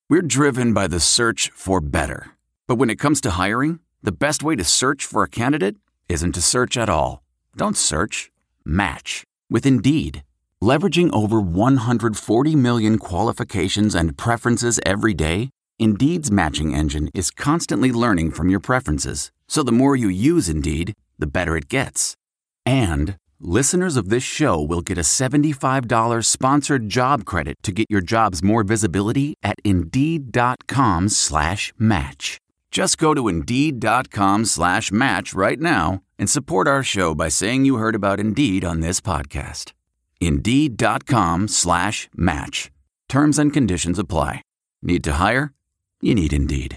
We're driven by the search for better. But when it comes to hiring, the best way to search for a candidate isn't to search at all. Don't search. Match with Indeed. Leveraging over 140 million qualifications and preferences every day, Indeed's matching engine is constantly learning from your preferences. So the more you use Indeed, the better it gets. And listeners of this show will get a $75 sponsored job credit to get your jobs more visibility at Indeed.com/match. Just go to Indeed.com/match right now and support our show by saying you heard about Indeed on this podcast. Indeed.com/match. Terms and conditions apply. Need to hire? You need Indeed.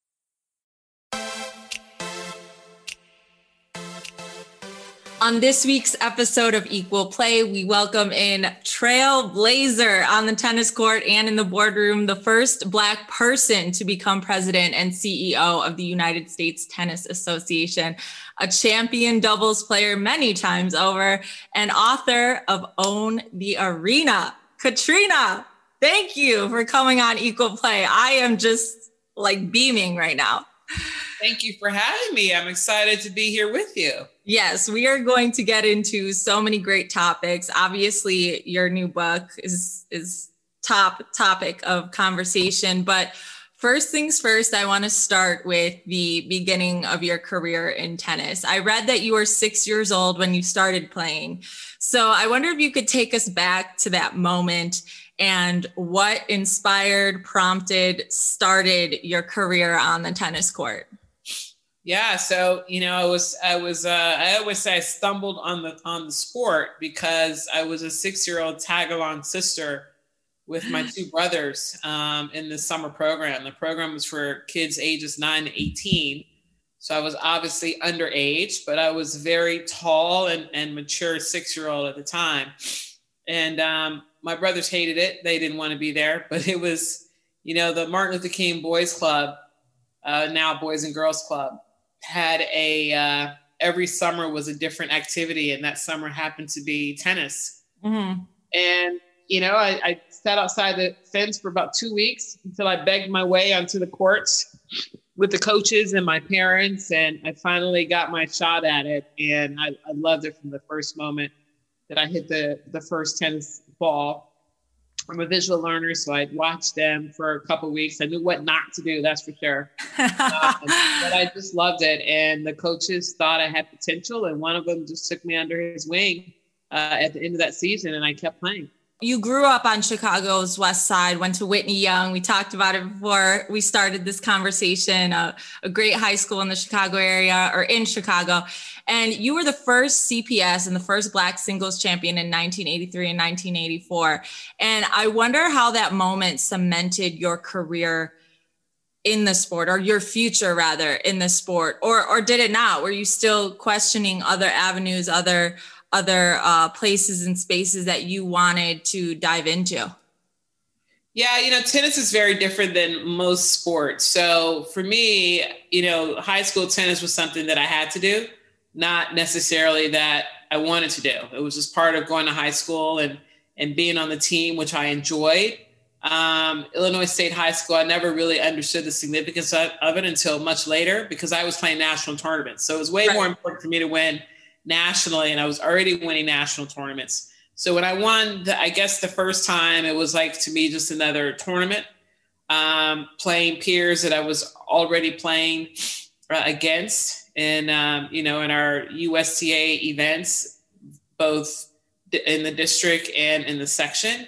On this week's episode of Equal Play, we welcome in trailblazer on the tennis court and in the boardroom, the first Black person to become president and CEO of the United States Tennis Association, a champion doubles player many times over, and author of Own the Arena. Katrina, thank you for coming on Equal Play. I am just like beaming right now. Thank you for having me. I'm excited to be here with you. Yes, we are going to get into so many great topics. Obviously, your new book is top topic of conversation. But first things first, I want to start with the beginning of your career in tennis. I read that you were 6 years old when you started playing. So I wonder if you could take us back to that moment and what inspired, prompted, started your career on the tennis court. Yeah, so I always say I stumbled on the sport because I was a 6-year-old tag-along sister with my two brothers in the summer program. The program was for kids ages 9 to 18. So I was obviously underage, but I was very tall and mature 6-year-old at the time. And my brothers hated it. They didn't want to be there, but it was, the Martin Luther King Boys Club, now Boys and Girls Club, had every summer was a different activity. And that summer happened to be tennis. Mm-hmm. And, I sat outside the fence for about 2 weeks until I begged my way onto the courts with the coaches and my parents. And I finally got my shot at it. And I loved it from the first moment that I hit the first tennis ball. I'm a visual learner, so I'd watch them for a couple of weeks. I knew what not to do, that's for sure. But I just loved it. And the coaches thought I had potential. And one of them just took me under his wing at the end of that season. And I kept playing. You grew up on Chicago's West Side, went to Whitney Young. We talked about it before we started this conversation, a great high school in the Chicago area or in Chicago. And you were the first CPS and the first Black singles champion in 1983 and 1984. And I wonder how that moment cemented your career in the sport, or your future rather in the sport, or did it not? Were you still questioning other avenues, other places and spaces that you wanted to dive into? Yeah, tennis is very different than most sports. So for me, high school tennis was something that I had to do, not necessarily that I wanted to do. It was just part of going to high school and being on the team, which I enjoyed. Illinois State High School, I never really understood the significance of it until much later because I was playing national tournaments. So it was way more important for me to win nationally, and I was already winning national tournaments. So when I won, I guess the first time, it was like to me just another tournament, playing peers that I was already playing against, and in our USTA events, both in the district and in the section.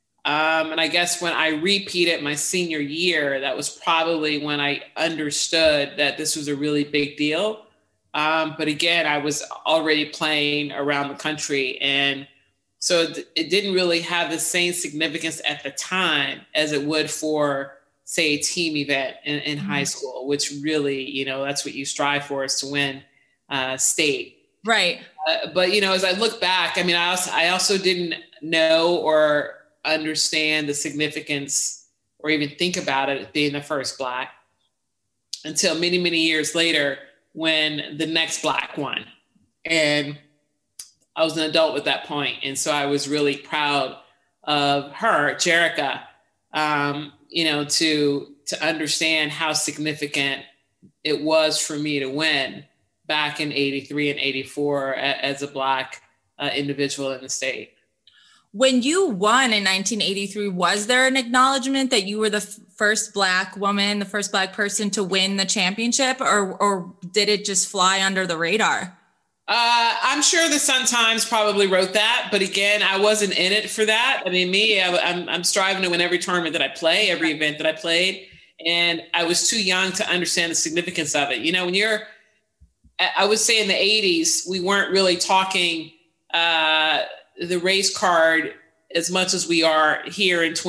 And I guess when I repeated my senior year, that was probably when I understood that this was a really big deal. But again, I was already playing around the country. And so it didn't really have the same significance at the time as it would for, say, a team event in high school, which really, that's what you strive for, is to win state. Right. But, as I look back, I also didn't know or understand the significance or even think about it being the first Black until many, many years later, when the next Black won. And I was an adult at that point. And so I was really proud of her, Jerrica, to understand how significant it was for me to win back in 83 and 84 as a Black individual in the state. When you won in 1983, was there an acknowledgement that you were the first Black woman, the first Black person to win the championship, or did it just fly under the radar? I'm sure the Sun-Times probably wrote that, but again, I wasn't in it for that. I mean, I'm striving to win every tournament that I play, every event that I played, and I was too young to understand the significance of it. I would say in the 80s, we weren't really talking the race card as much as we are here in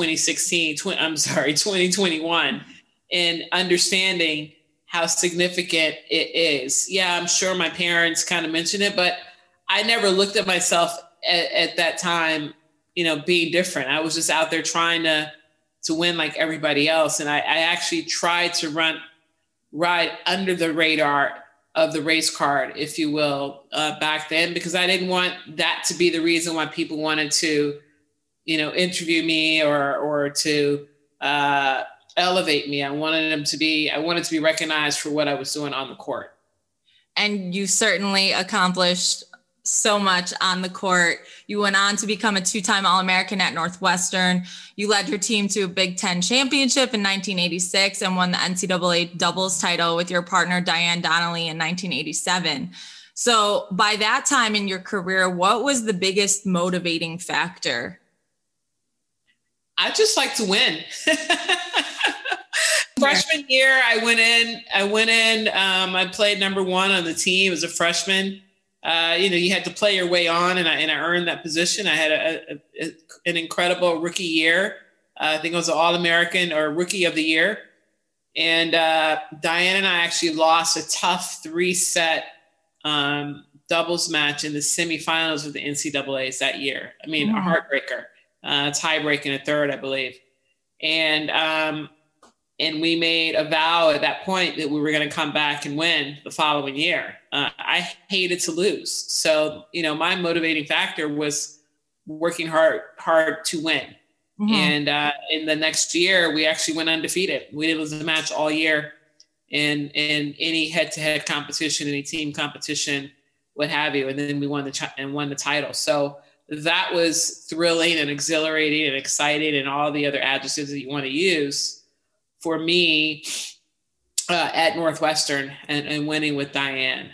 2021, and understanding how significant it is. Yeah, I'm sure my parents kind of mentioned it, but I never looked at myself at that time, being different. I was just out there trying to win like everybody else. And I actually tried to ride under the radar of the race card, if you will, back then, because I didn't want that to be the reason why people wanted to, interview me or to elevate me. I wanted to be recognized for what I was doing on the court. And you certainly accomplished so much on the court. You went on to become a two-time All-American at Northwestern. You led your team to a Big Ten championship in 1986 and won the NCAA doubles title with your partner, Diane Donnelly, in 1987. So by that time in your career, what was the biggest motivating factor? I just like to win. Freshman year, I went in, I played number one on the team as a freshman. You had to play your way on, and I earned that position. I had an incredible rookie year. I think I was an All-American or Rookie of the Year. And Diane and I actually lost a tough 3-set doubles match in the semifinals of the NCAAs that year. I mean, a heartbreaker, tie-break in a third, I believe. And we made a vow at that point that we were going to come back and win the following year. I hated to lose. So, my motivating factor was working hard to win. Mm-hmm. And in the next year, we actually went undefeated. We didn't lose a match all year in any head-to-head competition, any team competition, what have you. And then we won the title. So that was thrilling and exhilarating and exciting and all the other adjectives that you want to use for me at Northwestern and winning with Diane.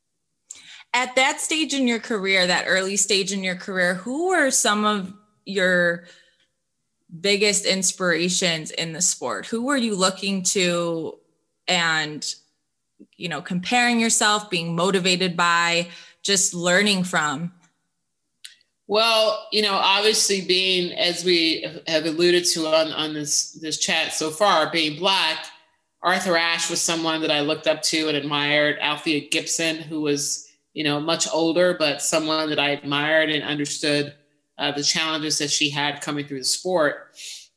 At that stage in your career, that early stage in your career, who were some of your biggest inspirations in the sport? Who were you looking to and, comparing yourself, being motivated by, just learning from? Well, obviously being, as we have alluded to on this chat so far, being Black, Arthur Ashe was someone that I looked up to and admired. Althea Gibson, who was, much older, but someone that I admired and understood the challenges that she had coming through the sport.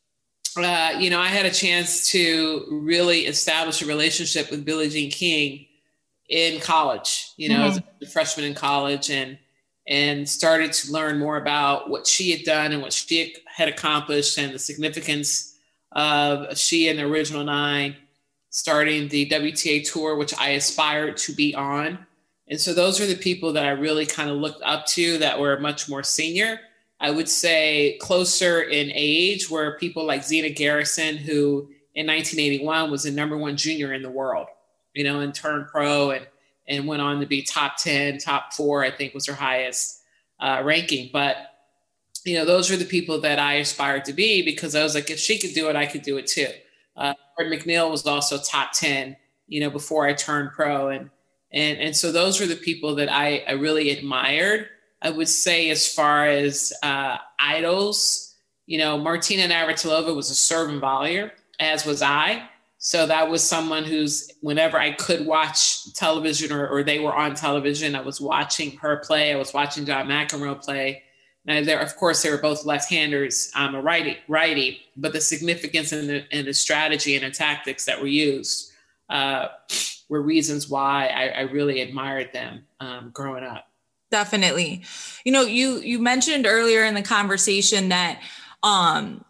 I had a chance to really establish a relationship with Billie Jean King in college, as a freshman in college, and started to learn more about what she had done and what she had accomplished and the significance of she and the Original Nine starting the WTA tour, which I aspired to be on. And so those are the people that I really kind of looked up to that were much more senior. I would say closer in age were people like Zina Garrison, who in 1981 was the number one junior in the world, and turned pro and went on to be top 10, top 4, I think was her highest ranking. But, those are the people that I aspired to be, because I was like, if she could do it, I could do it too. Jordan McNeil was also top 10, before I turned pro. And so those were the people that I really admired. I would say as far as idols, Martina Navratilova was a serve and volleyer, as was I. So that was someone who's, whenever I could watch television or they were on television, I was watching her play. I was watching John McEnroe play. Now, of course, they were both left-handers. I'm a righty, but the significance and the strategy and the tactics that were used were reasons why I really admired them growing up. Definitely. You mentioned earlier in the conversation that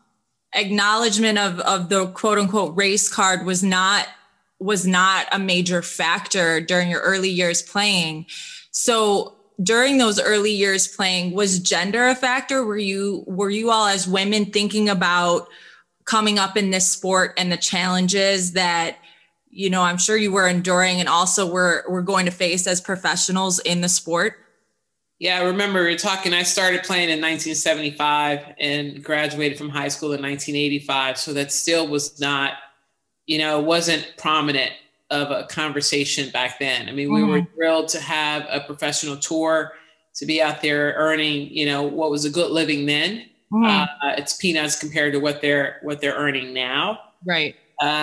acknowledgement of the quote unquote race card was not a major factor during your early years playing. So during those early years playing, was gender a factor? Were you all as women thinking about coming up in this sport and the challenges that, I'm sure you were enduring and also were going to face as professionals in the sport? Yeah, I remember we were talking, I started playing in 1975 and graduated from high school in 1985. So that still was not, wasn't prominent of a conversation back then. I mean, we were thrilled to have a professional tour, to be out there earning, what was a good living then. It's peanuts compared to what they're earning now. Right.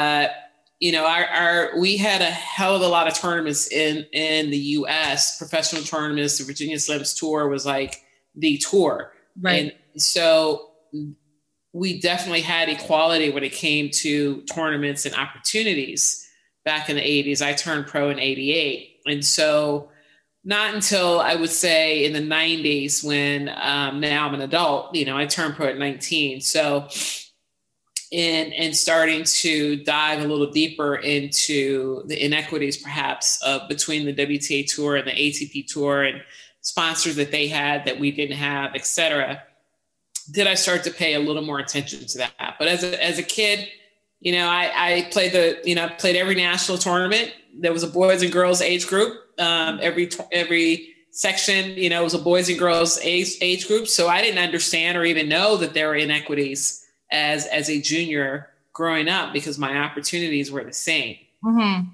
We had a hell of a lot of tournaments in the US, professional tournaments. The Virginia Slims Tour was like the tour. Right. And so we definitely had equality when it came to tournaments and opportunities back in the 80s. I turned pro in 88. And so not until I would say in the 90s when now I'm an adult, I turned pro at 19. So and starting to dive a little deeper into the inequities perhaps between the WTA Tour and the ATP Tour and sponsors that they had that we didn't have, et cetera, did I start to pay a little more attention to that. But as a kid, I played every national tournament. There was a boys and girls age group. Every section, was a boys and girls age group. So I didn't understand or even know that there were inequities as a junior growing up because my opportunities were the same. Mm-hmm.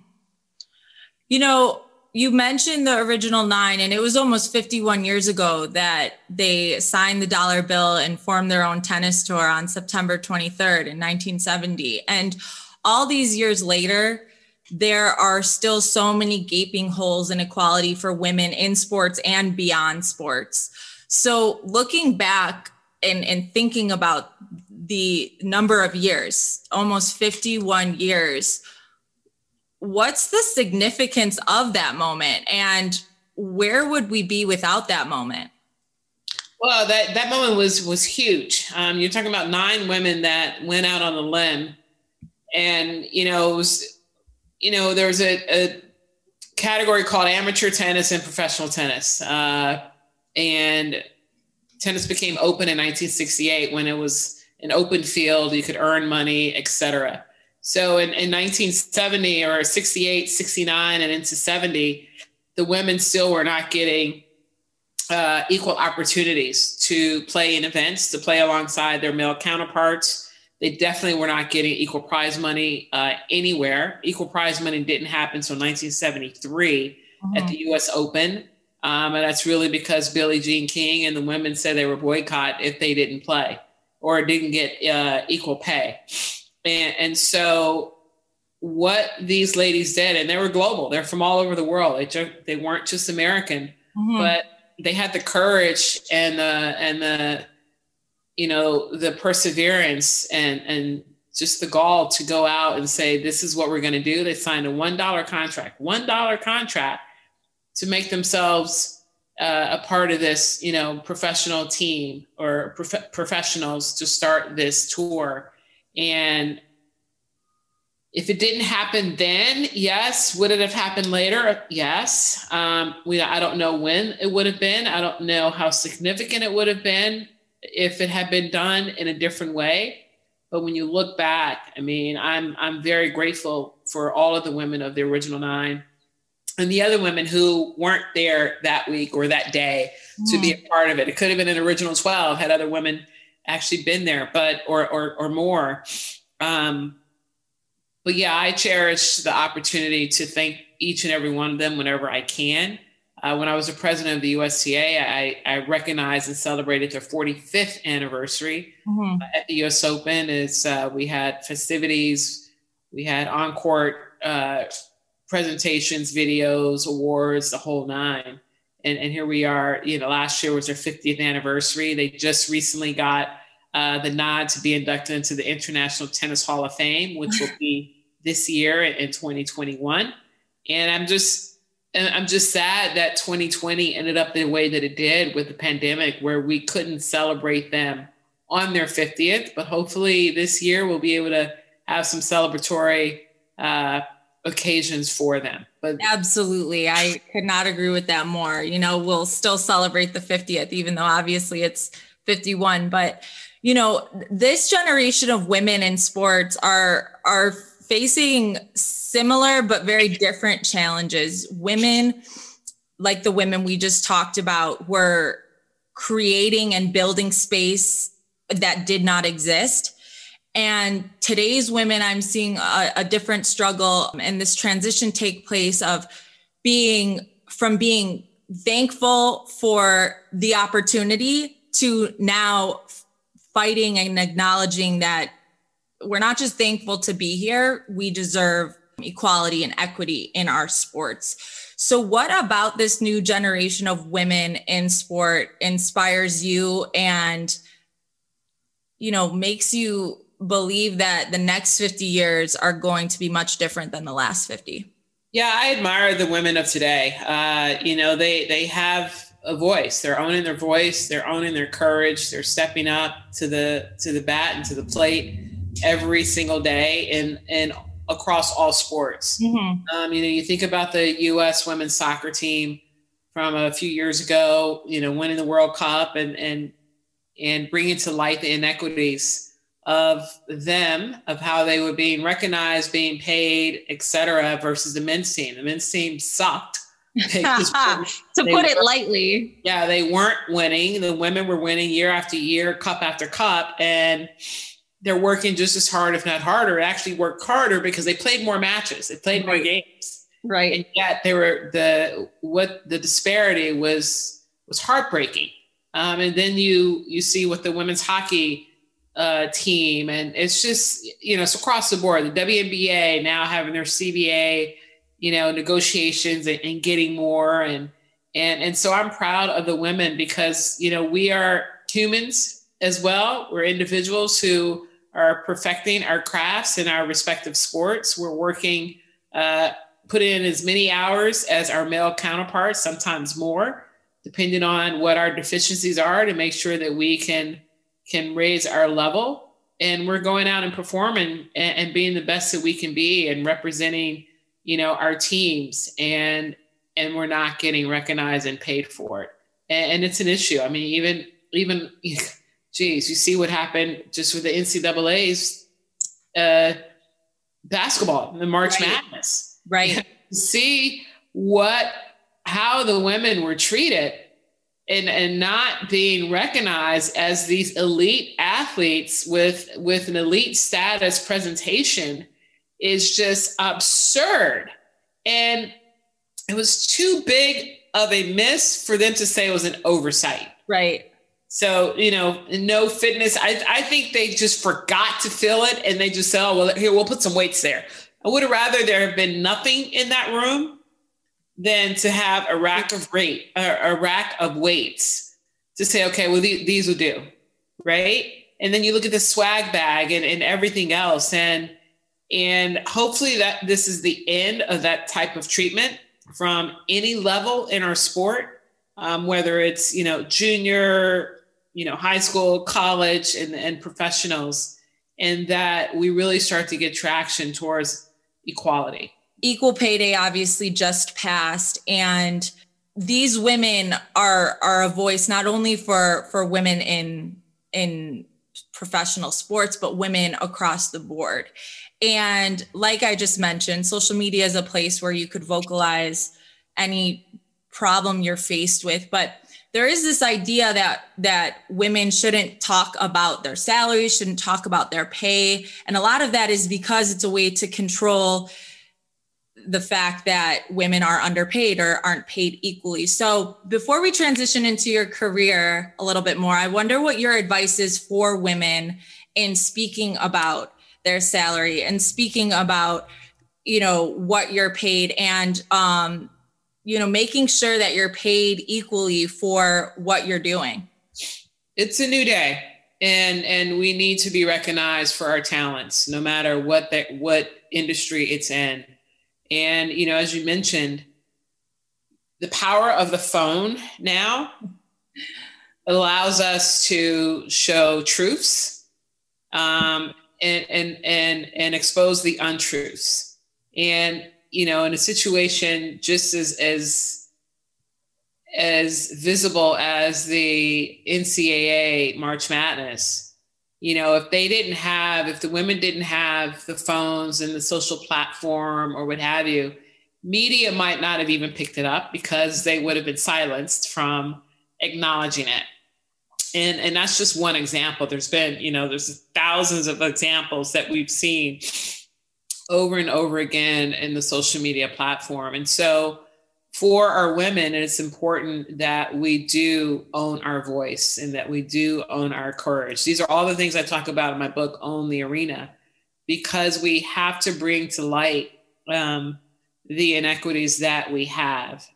You mentioned the original 9, and it was almost 51 years ago that they signed the dollar bill and formed their own tennis tour on September 23rd in 1970. And all these years later, there are still so many gaping holes in equality for women in sports and beyond sports. So looking back and thinking about the number of years, almost 51 years, what's the significance of that moment? And where would we be without that moment? Well, that moment was huge. You're talking about 9 women that went out on a limb, and there was a category called amateur tennis and professional tennis, and tennis became open in 1968 when it was an open field. You could earn money, et cetera. So in 1970 or 68, 69, and into 70, the women still were not getting equal opportunities to play in events, to play alongside their male counterparts. They definitely were not getting equal prize money anywhere. Equal prize money didn't happen until 1973 at the US Open. And that's really because Billie Jean King and the women said they were boycott if they didn't play or didn't get equal pay. And so what these ladies did, and they were global, they're from all over the world. They weren't just American, but they had the courage and the perseverance and just the gall to go out and say, this is what we're going to do. They signed a $1 contract to make themselves a part of this, professional team or professionals to start this tour. And if it didn't happen then, yes. Would it have happened later? Yes. I don't know when it would have been. I don't know how significant it would have been if it had been done in a different way. But when you look back, I mean, I'm very grateful for all of the women of the original 9 and the other women who weren't there that week or that day to be a part of it. It could have been an original 12 had other women actually been there, but or more. But yeah, I cherish the opportunity to thank each and every one of them whenever I can. When I was the president of the USTA, I recognized and celebrated their 45th anniversary at the US Open. We had festivities, we had on-court presentations, videos, awards, the whole 9. And here we are, last year was their 50th anniversary. They just recently got the nod to be inducted into the International Tennis Hall of Fame, which will be this year in 2021. And I'm just sad that 2020 ended up the way that it did with the pandemic, where we couldn't celebrate them on their 50th, but hopefully this year we'll be able to have some celebratory occasions for them. But absolutely, I could not agree with that more. You know, we'll still celebrate the 50th, even though obviously it's 51. But, you know, this generation of women in sports are facing similar but very different challenges. Women, like the women we just talked about, were creating and building space that did not exist. And today's women, I'm seeing a different struggle and this transition take place of being thankful for the opportunity to now fighting and acknowledging that we're not just thankful to be here, we deserve equality and equity in our sports. So what about this new generation of women in sport inspires you and, you know, makes you believe that the next 50 years are going to be much different than the last 50? Yeah, I admire the women of today. You know, they have a voice. They're owning their voice. They're owning their courage. They're stepping up to the bat and to the plate every single day and across all sports. Mm-hmm. You know, you think about the U.S. women's soccer team from a few years ago, you know, winning the World Cup and bringing to light the inequities of them, of how they were being recognized, being paid, et cetera, versus the men's team. The men's team sucked. To put it lightly. Yeah, they weren't winning. The women were winning year after year, cup after cup, and they're working just as hard, if not harder. Actually work harder because they played more matches. They played more games. Right. And yet they were the disparity was heartbreaking. And then you see what the women's hockey team, and it's just, you know, it's across the board. The WNBA now having their CBA, you know, negotiations and getting more. And so I'm proud of the women because, you know, we are humans as well. We're individuals who are perfecting our crafts in our respective sports. We're working, put in as many hours as our male counterparts, sometimes more, depending on what our deficiencies are, to make sure that we can raise our level. And we're going out and performing and being the best that we can be and representing, you know, our teams, and we're not getting recognized and paid for it. And it's an issue. I mean, even geez, you see what happened just with the NCAA's basketball, the March Madness. Right. See how the women were treated and not being recognized as these elite athletes with an elite status presentation is just absurd. And it was too big of a miss for them to say it was an oversight. Right. So, you know, no fitness. I think they just forgot to fill it, and they just said, oh, well, here, we'll put some weights there. I would have rather there have been nothing in that room than to have a rack of weights to say, okay, well, these will do, right? And then you look at the swag bag and everything else. And hopefully that this is the end of that type of treatment from any level in our sport, whether it's, you know, junior, you know, high school, college, and professionals, and that we really start to get traction towards equality. Equal Pay Day obviously just passed, and these women are a voice not only for women in professional sports, but women across the board. And like I just mentioned, social media is a place where you could vocalize any problem you're faced with, but there is this idea that women shouldn't talk about their salaries, shouldn't talk about their pay. And a lot of that is because it's a way to control the fact that women are underpaid or aren't paid equally. So before we transition into your career a little bit more, I wonder what your advice is for women in speaking about their salary and speaking about, you know, what you're paid and, you know, making sure that you're paid equally for what you're doing. It's a new day, and we need to be recognized for our talents, no matter what industry it's in. And, you know, as you mentioned, the power of the phone now, allows us to show truths, and expose the untruths. And, you know, in a situation just as visible as the NCAA March Madness, you know, if the women didn't have the phones and the social platform or what have you, media might not have even picked it up because they would have been silenced from acknowledging it. And that's just one example. There's been, you know, there's thousands of examples that we've seen over and over again in the social media platform. And so for our women, it's important that we do own our voice and that we do own our courage. These are all the things I talk about in my book, Own the Arena, because we have to bring to light the inequities that we have.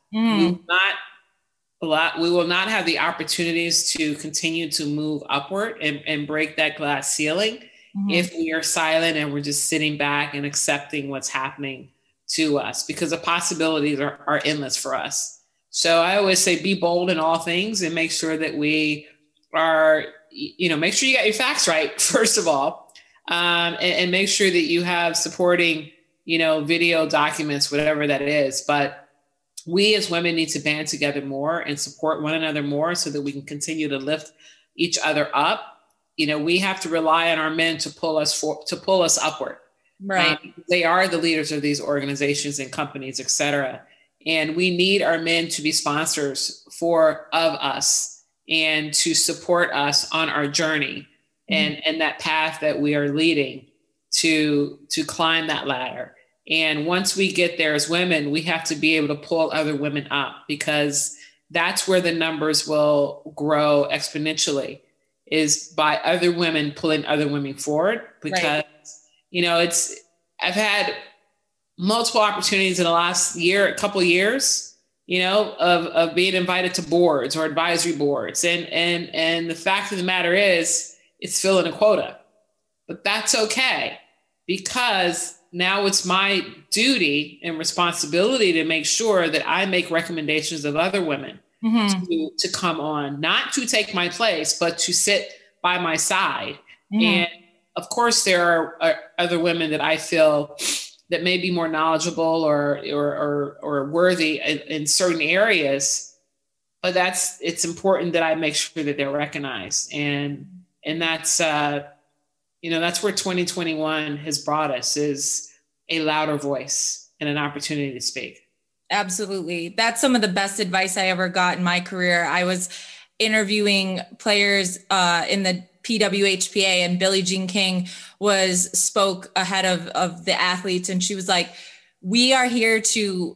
We will not have the opportunities to continue to move upward and break that glass ceiling if we are silent and we're just sitting back and accepting what's happening to us, because the possibilities are endless for us. So I always say, be bold in all things and make sure that we are, you know, make sure you got your facts right, first of all, and make sure that you have supporting, you know, video documents, whatever that is. But we as women need to band together more and support one another more so that we can continue to lift each other up. You know, we have to rely on our men to pull us upward. Right. They are the leaders of these organizations and companies, et cetera. And we need our men to be sponsors of us and to support us on our journey and that path that we are leading to climb that ladder. And once we get there as women, we have to be able to pull other women up, because that's where the numbers will grow exponentially, is by other women pulling other women forward. Because, right. You know, I've had multiple opportunities in the last couple of years, you know, of being invited to boards or advisory boards. And the fact of the matter is, it's filling a quota, but that's okay, because now it's my duty and responsibility to make sure that I make recommendations of other women to come on, not to take my place, but to sit by my side. And of course, there are other women that I feel that may be more knowledgeable or worthy in certain areas, but it's important that I make sure that they're recognized. And that's, you know, that's where 2021 has brought us, is a louder voice and an opportunity to speak. Absolutely. That's some of the best advice I ever got in my career. I was interviewing players in the PWHPA, and Billie Jean King spoke ahead of the athletes. And she was like, we are here to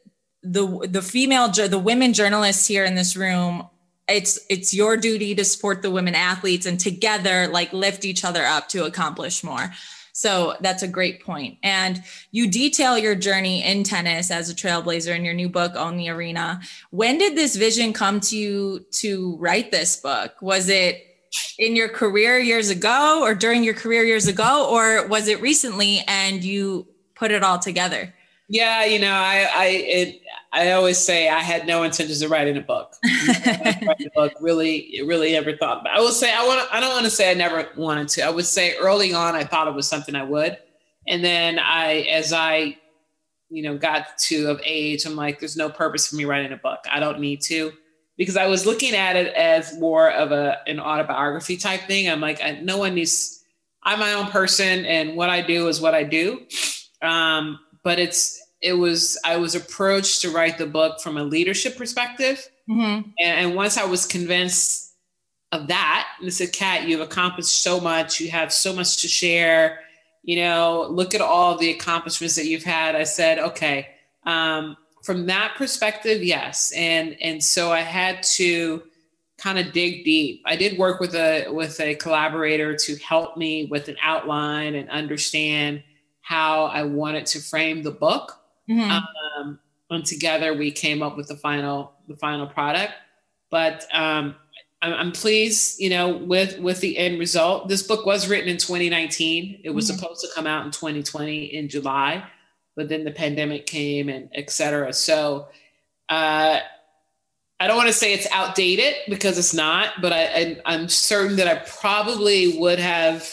the women journalists here in this room. It's your duty to support the women athletes and together, like, lift each other up to accomplish more. So that's a great point. And you detail your journey in tennis as a trailblazer in your new book, Own the Arena. When did this vision come to you to write this book? Was it in your career years ago, or during your career years ago, or was it recently and you put it all together? Yeah, you know, I always say I had no intentions of writing a book. Really never thought about it. I will say I don't want to say I never wanted to. I would say early on I thought it was something I would, and then as I you know got of age, I'm like, there's no purpose for me writing a book. I don't need to, because I was looking at it as more of an autobiography type thing. I'm like, no one needs. I'm my own person, and what I do is what I do. But I was approached to write the book from a leadership perspective. And once I was convinced of that, and I said, Kat, you've accomplished so much. You have so much to share. You know, look at all the accomplishments that you've had. I said, okay, from that perspective, yes. And so I had to kind of dig deep. I did work with a collaborator to help me with an outline and understand how I wanted to frame the book. And together we came up with the final product. But I'm pleased, you know, with the end result. This book was written in 2019. It was supposed to come out in 2020 in July, but then the pandemic came and et cetera. So I don't want to say it's outdated because it's not, but I'm certain that I probably would have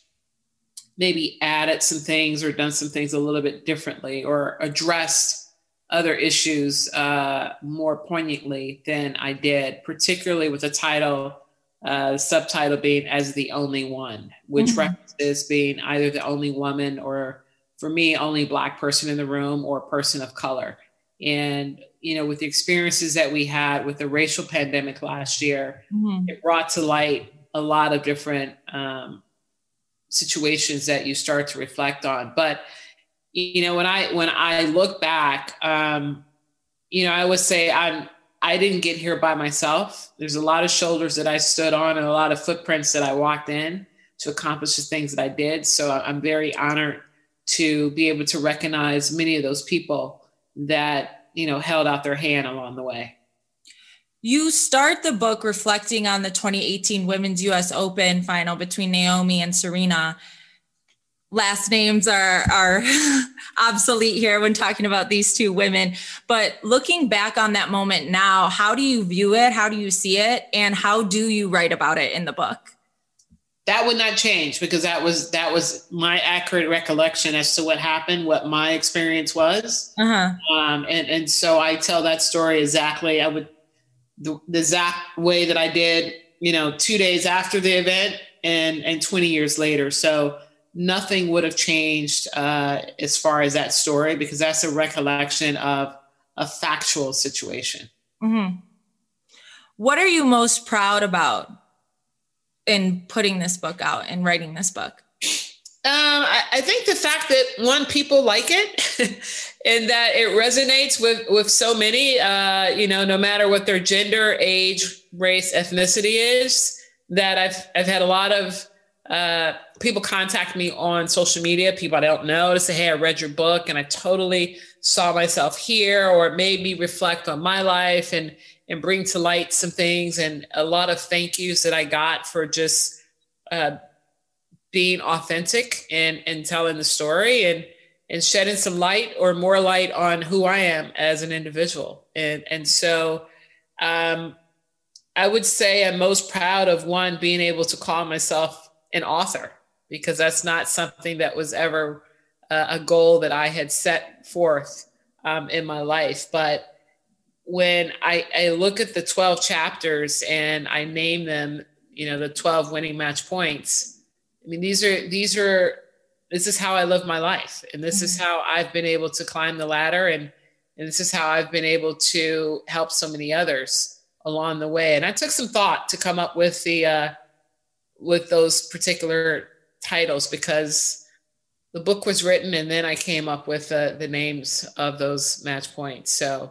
maybe added some things or done some things a little bit differently or addressed other issues more poignantly than I did, particularly with the title, subtitle being As the Only One, which references being either the only woman or, for me, only Black person in the room or person of color. And, with the experiences that we had with the racial pandemic last year, it brought to light a lot of different situations that you start to reflect on. But, when I look back, I would say I didn't get here by myself. There's a lot of shoulders that I stood on and a lot of footprints that I walked in to accomplish the things that I did. So I'm very honored to be able to recognize many of those people that, held out their hand along the way. You start the book reflecting on the 2018 Women's US Open final between Naomi and Serena. Last names are obsolete here when talking about these two women, but looking back on that moment now, how do you view it? How do you see it? And how do you write about it in the book? That would not change because that was my accurate recollection as to what happened, what my experience was. And so I tell that story exactly. The exact way that I did, 2 days after the event and 20 years later. So nothing would have changed as far as that story, because that's a recollection of a factual situation. What are you most proud about in putting this book out and writing this book? I think the fact that people like it and that it resonates with so many, no matter what their gender, age, race, ethnicity is, that I've had a lot of people contact me on social media, people I don't know, to say, hey, I read your book and I totally saw myself here, or it made me reflect on my life and bring to light some things. And a lot of thank yous that I got for just being authentic and telling the story and shedding some light or more light on who I am as an individual. And so I would say I'm most proud of, one, being able to call myself an author, because that's not something that was ever a goal that I had set forth in my life. But when I look at the 12 chapters and I name them, the 12 winning match points, I mean, this is how I live my life. And this is how I've been able to climb the ladder. And this is how I've been able to help so many others along the way. And I took some thought to come up with with those particular titles, because the book was written and then I came up with the names of those match points. So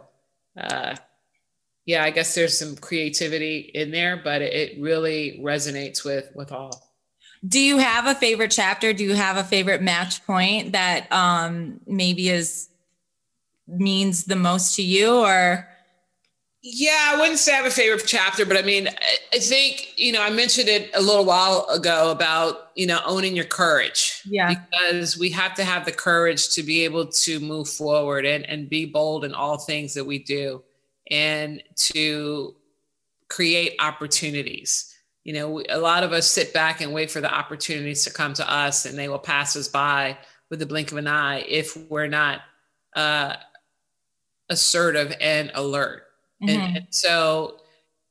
I guess there's some creativity in there, but it really resonates with all. Do you have a favorite chapter? Do you have a favorite match point that maybe means the most to you? Or yeah, I wouldn't say I have a favorite chapter, but I mean, I think, I mentioned it a little while ago about, owning your courage. Yeah. Because we have to have the courage to be able to move forward and be bold in all things that we do and to create opportunities. A lot of us sit back and wait for the opportunities to come to us, and they will pass us by with the blink of an eye if we're not assertive and alert. And so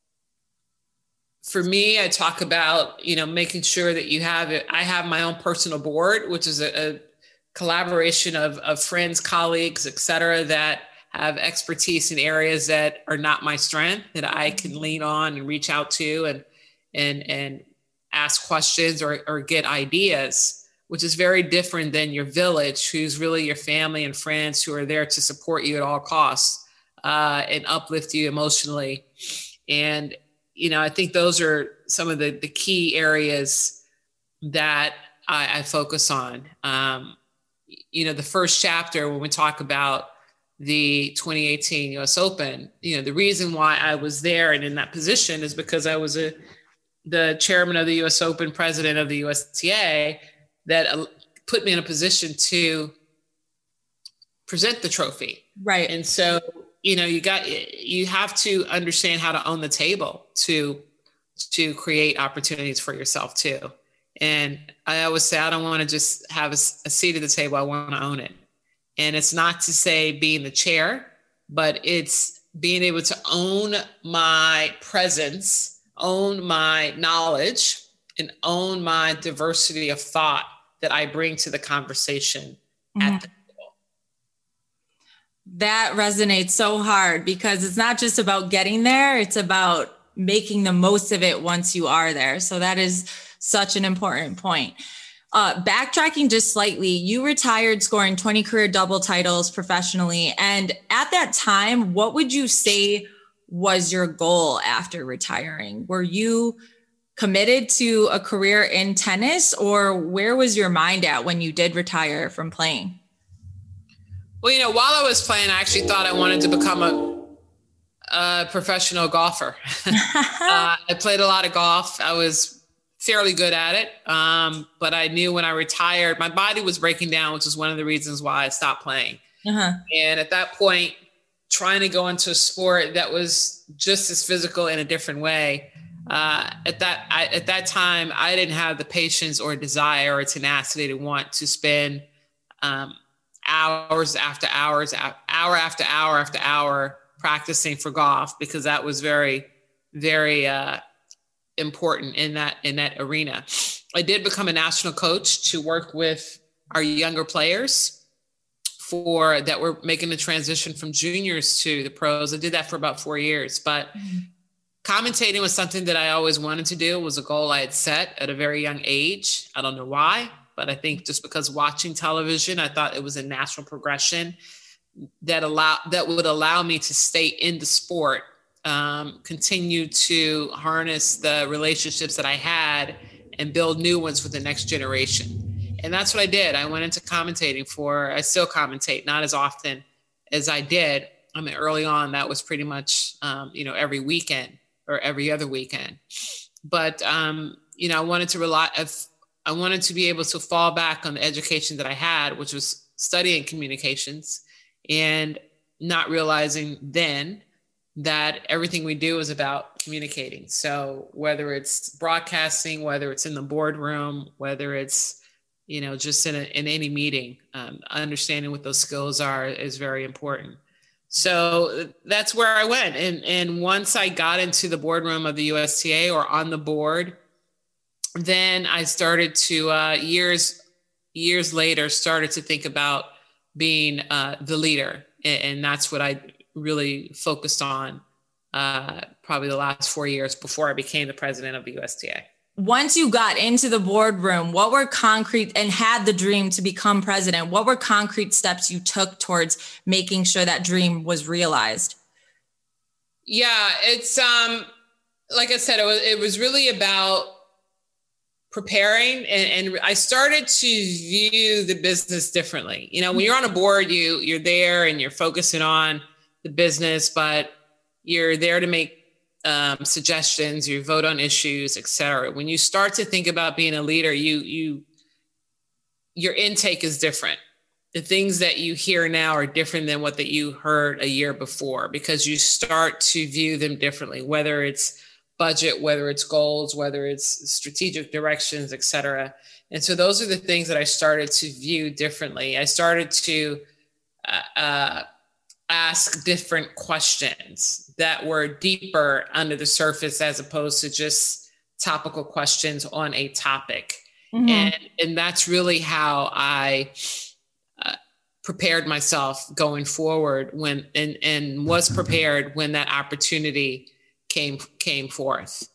for me, I talk about, making sure that you have it. I have my own personal board, which is a collaboration of friends, colleagues, et cetera, that have expertise in areas that are not my strength, that I can lean on and reach out to and ask questions or get ideas, which is very different than your village, who's really your family and friends who are there to support you at all costs. And uplift you emotionally. And, I think those are some of the key areas that I focus on. The first chapter, when we talk about the 2018 US Open, the reason why I was there and in that position is because I was the chairman of the US Open, president of the USTA, that put me in a position to present the trophy. Right. And so, you have to understand how to own the table to create opportunities for yourself too. And I always say, I don't want to just have a seat at the table. I want to own it. And it's not to say being the chair, but it's being able to own my presence, own my knowledge, and own my diversity of thought that I bring to the conversation at the table. That resonates so hard because it's not just about getting there, it's about making the most of it once you are there. So that is such an important point. Backtracking just slightly, you retired scoring 20 career double titles professionally. And at that time, what would you say was your goal after retiring? Were you committed to a career in tennis, or where was your mind at when you did retire from playing? Well, while I was playing, I actually thought I wanted to become a professional golfer. I played a lot of golf. I was fairly good at it. But I knew when I retired, my body was breaking down, which is one of the reasons why I stopped playing. And at that point, trying to go into a sport that was just as physical in a different way, at that time, I didn't have the patience or desire or tenacity to want to spend hours after hours, hour after hour after hour practicing for golf, because that was very, very important in that arena. I did become a national coach to work with our younger players that were making the transition from juniors to the pros. I did that for about 4 years, but commentating was something that I always wanted to do. It was a goal I had set at a very young age. I don't know why, but I think just because watching television, I thought it was a natural progression that would allow me to stay in the sport, continue to harness the relationships that I had and build new ones for the next generation. And that's what I did. I went into commentating I still commentate, not as often as I did. I mean, early on, that was pretty much, every weekend or every other weekend. But, I wanted to be able to fall back on the education that I had, which was studying communications, and not realizing then that everything we do is about communicating. So whether it's broadcasting, whether it's in the boardroom, whether it's, just in any meeting, understanding what those skills are is very important. So that's where I went. And once I got into the boardroom of the USTA or on the board, then I started to, years later, started to think about being the leader. And that's what I really focused on probably the last 4 years before I became the president of the USTA. Once you got into the boardroom, what were concrete and had the dream to become president? What were concrete steps you took towards making sure that dream was realized? Yeah, it's like I said, it was really about preparing, and I started to view the business differently. When you're on a board, you're there and you're focusing on the business, but you're there to make suggestions, you vote on issues, et cetera. When you start to think about being a leader, your intake is different. The things that you hear now are different than what that you heard a year before, because you start to view them differently, whether it's budget, whether it's goals, whether it's strategic directions, et cetera. And so those are the things that I started to view differently. I started to ask different questions that were deeper under the surface, as opposed to just topical questions on a topic. Mm-hmm. And that's really how I prepared myself going forward and was prepared when that opportunity came forth.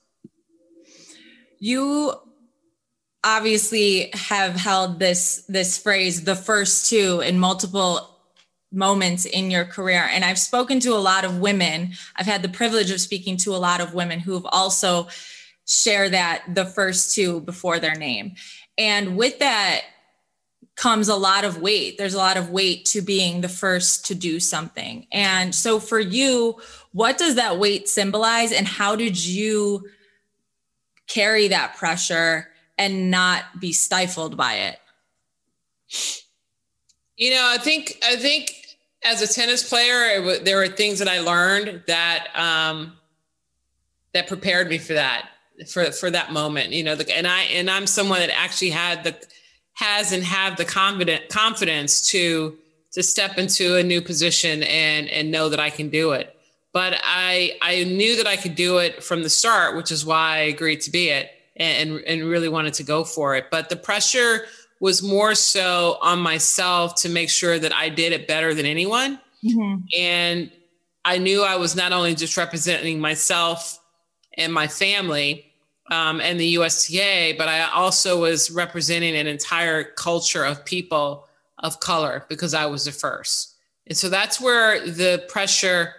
You obviously have held this phrase, the first two, in multiple moments in your career. And I've spoken to a lot of women. I've had the privilege of speaking to a lot of women who have also shared that the first two before their name. And with that comes a lot of weight. There's a lot of weight to being the first to do something. And so for you, what does that weight symbolize, and how did you carry that pressure and not be stifled by it? I think As a tennis player, there were things that I learned that that prepared me for that, for that moment. You know, and I'm someone that actually have the confidence to step into a new position and know that I can do it. But I knew that I could do it from the start, which is why I agreed to be it and really wanted to go for it. But the pressure was more so on myself to make sure that I did it better than anyone. Mm-hmm. And I knew I was not only just representing myself and my family and the USTA, but I also was representing an entire culture of people of color because I was the first. And so that's where the pressure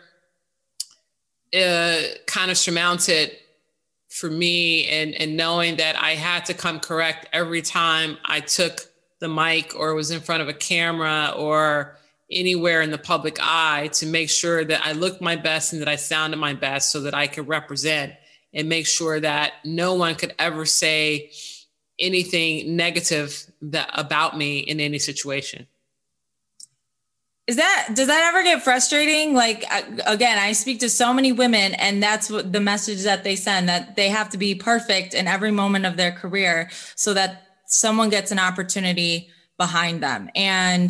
kind of surmounted for me, and knowing that I had to come correct every time I took the mic or was in front of a camera or anywhere in the public eye, to make sure that I looked my best and that I sounded my best so that I could represent and make sure that no one could ever say anything negative about me in any situation. Does that ever get frustrating? Like, again, I speak to so many women, and that's what the message that they send, that they have to be perfect in every moment of their career so that someone gets an opportunity behind them. And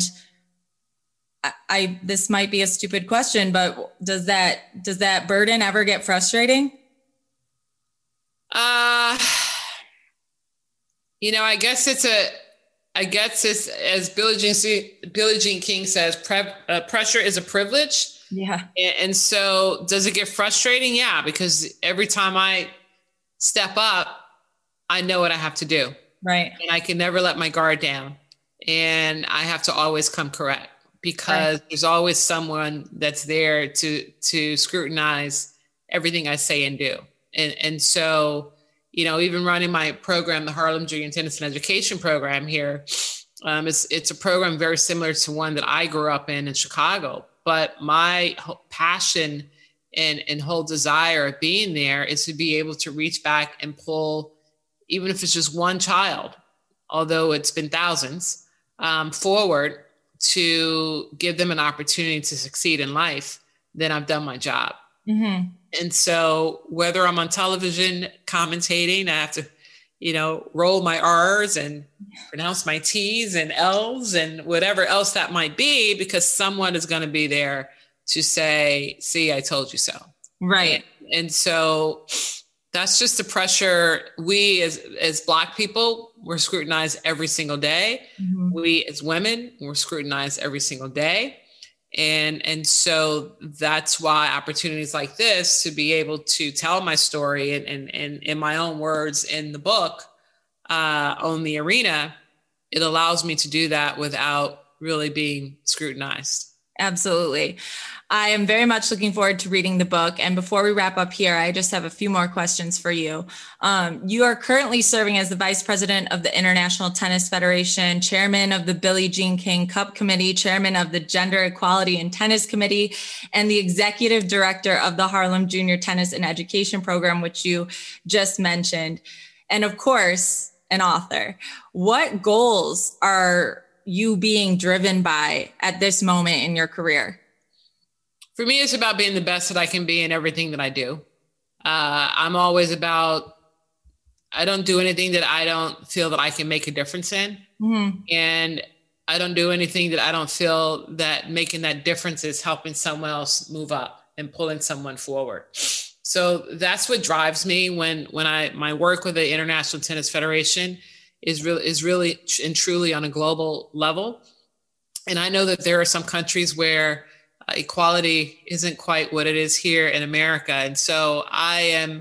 this might be a stupid question, but does that burden ever get frustrating? I guess it's as Billie Jean King says, pressure is a privilege. Yeah. And so does it get frustrating? Yeah, because every time I step up, I know what I have to do. Right. And I can never let my guard down. And I have to always come correct, because there's always someone that's there to scrutinize everything I say and do. And so, even running my program, the Harlem Junior Tennis and Education Program here, it's a program very similar to one that I grew up in Chicago. But my passion and whole desire of being there is to be able to reach back and pull, even if it's just one child, although it's been thousands, forward to give them an opportunity to succeed in life. Then I've done my job. Mm-hmm. And so whether I'm on television commentating, I have to, roll my R's and pronounce my T's and L's and whatever else that might be, because someone is going to be there to say, see, I told you so. Right. And so that's just the pressure. We as Black people, we're scrutinized every single day. Mm-hmm. We as women, we're scrutinized every single day. And so that's why opportunities like this, to be able to tell my story and in my own words in the book, on the arena, it allows me to do that without really being scrutinized. Absolutely. I am very much looking forward to reading the book. And before we wrap up here, I just have a few more questions for you. You are currently serving as the Vice President of the International Tennis Federation, Chairman of the Billie Jean King Cup Committee, Chairman of the Gender Equality in Tennis Committee, and the Executive Director of the Harlem Junior Tennis and Education Program, which you just mentioned. And of course, an author. What goals are you being driven by at this moment in your career? For me, it's about being the best that I can be in everything that I do. I'm always about, I don't do anything that I don't feel that I can make a difference in. Mm-hmm. And I don't do anything that I don't feel that making that difference is helping someone else move up and pulling someone forward. So that's what drives me when my work with the International Tennis Federation is really and truly on a global level. And I know that there are some countries where equality isn't quite what it is here in America. And so I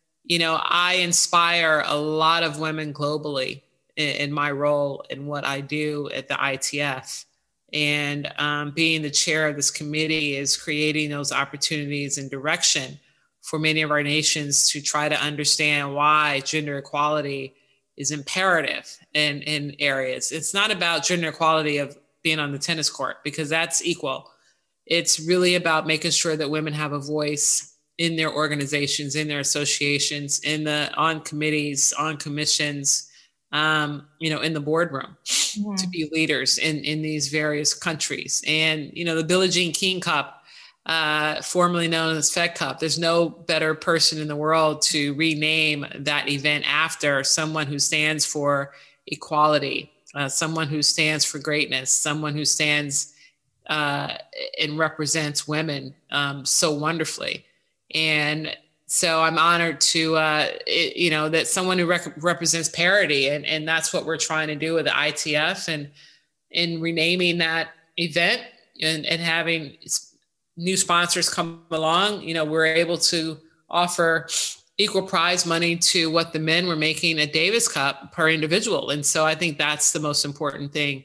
inspire a lot of women globally in my role in what I do at the ITF. And being the chair of this committee is creating those opportunities and direction for many of our nations to try to understand why gender equality is imperative in areas. It's not about gender equality of being on the tennis court, because that's equal. It's really about making sure that women have a voice in their organizations, in their associations, on committees, on commissions, in the boardroom to be leaders in these various countries. And, the Billie Jean King Cup, formerly known as Fed Cup, there's no better person in the world to rename that event after someone who stands for equality, someone who stands for greatness, someone who stands and represents women so wonderfully. And so I'm honored to, that someone who represents parity. And that's what we're trying to do with the ITF, and in renaming that event and having new sponsors come along, we're able to offer equal prize money to what the men were making at Davis Cup per individual. And so I think that's the most important thing,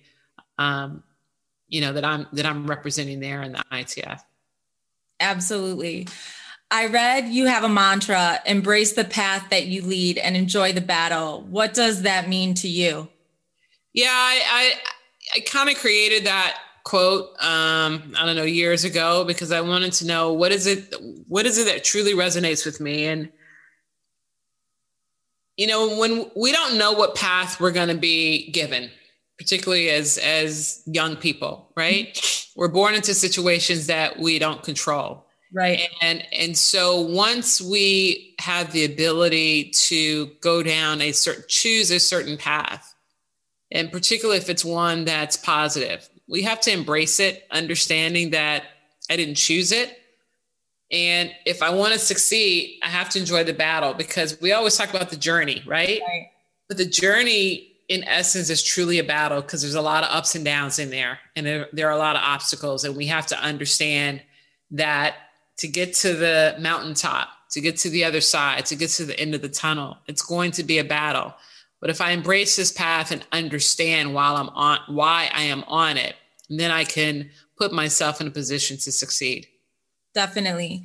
that I'm representing there in the ITF. Absolutely. I read you have a mantra: embrace the path that you lead and enjoy the battle. What does that mean to you? Yeah, I kind of created that quote, years ago, because I wanted to know what is it that truly resonates with me. And, when we don't know what path we're going to be given, particularly as young people, right? We're born into situations that we don't control. Right. And so once we have the ability to go down choose a certain path, and particularly if it's one that's positive, we have to embrace it, understanding that I didn't choose it. And if I want to succeed, I have to enjoy the battle, because we always talk about the journey, right? But the journey in essence is truly a battle, because there's a lot of ups and downs in there, and there are a lot of obstacles, and we have to understand that to get to the mountaintop, to get to the other side, to get to the end of the tunnel, it's going to be a battle. But if I embrace this path and understand why I am on it, then I can put myself in a position to succeed. Definitely.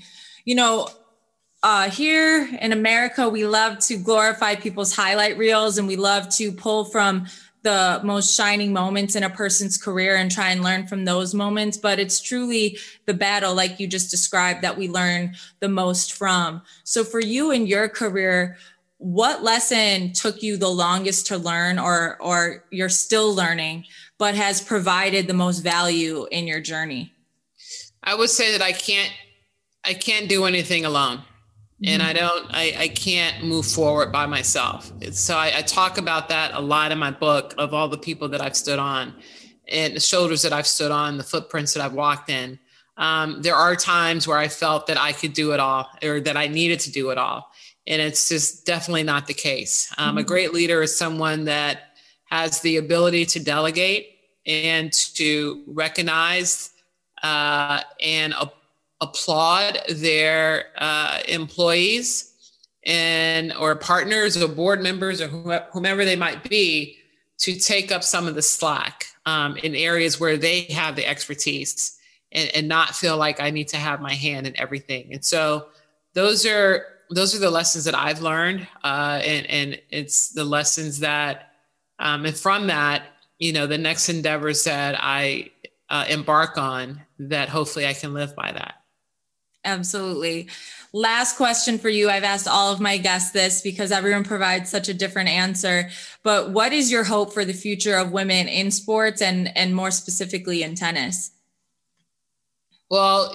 Here in America, we love to glorify people's highlight reels, and we love to pull from the most shining moments in a person's career and try and learn from those moments. But it's truly the battle, like you just described, that we learn the most from. So for you in your career, what lesson took you the longest to learn, or you're still learning, but has provided the most value in your journey? I would say that I can't do anything alone. And I can't move forward by myself. So I talk about that a lot in my book, of all the people that I've stood on and the shoulders that I've stood on, the footprints that I've walked in. There are times where I felt that I could do it all, or that I needed to do it all. And it's just definitely not the case. A great leader is someone that has the ability to delegate and to recognize and applaud their employees or partners or board members or whomever they might be, to take up some of the slack in areas where they have the expertise, and not feel like I need to have my hand in everything. And so those are the lessons that I've learned. And it's the lessons that, and from that, the next endeavors that I embark on, that hopefully I can live by that. Absolutely. Last question for you. I've asked all of my guests this because everyone provides such a different answer, but what is your hope for the future of women in sports, and more specifically in tennis? Well,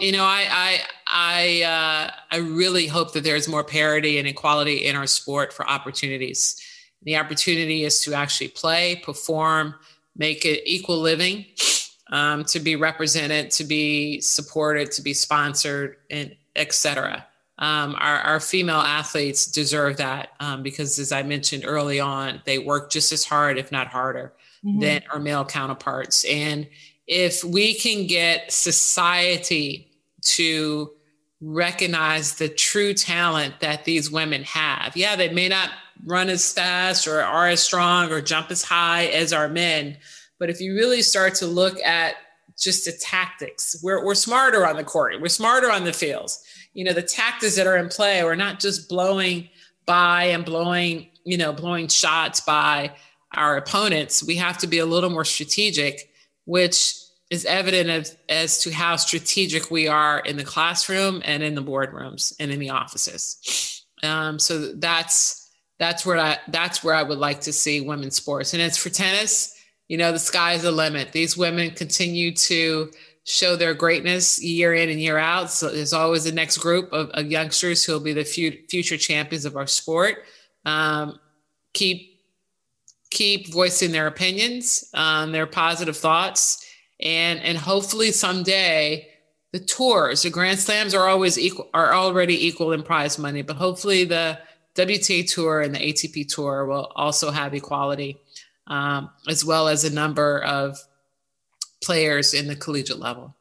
I really hope that there's more parity and equality in our sport for opportunities. The opportunity is to actually play, perform, make it equal living, to be represented, to be supported, to be sponsored, and et cetera. Our female athletes deserve that because, as I mentioned early on, they work just as hard, if not harder, than our male counterparts. And if we can get society to recognize the true talent that these women have, yeah, they may not run as fast or are as strong or jump as high as our men, but if you really start to look at just the tactics, we're smarter on the court, we're smarter on the fields. The tactics that are in play, we're not just blowing by and blowing shots by our opponents. We have to be a little more strategic, which is evident as to how strategic we are in the classroom and in the boardrooms and in the offices. So that's that's where I would like to see women's sports. And as for tennis, the sky is the limit. These women continue to show their greatness year in and year out. So there's always the next group of youngsters who will be the future champions of our sport. Keep voicing their opinions, their positive thoughts, and hopefully someday the tours, the Grand Slams are already equal in prize money, but hopefully the WTA Tour and the ATP Tour will also have equality, as well as a number of players in the collegiate level.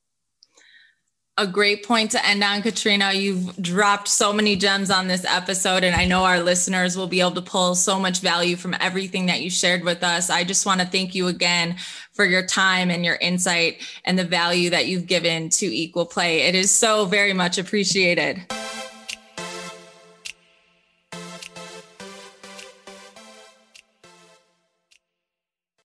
A great point to end on, Katrina. You've dropped so many gems on this episode, and I know our listeners will be able to pull so much value from everything that you shared with us. I just want to thank you again for your time and your insight and the value that you've given to Equal Play. It is so very much appreciated.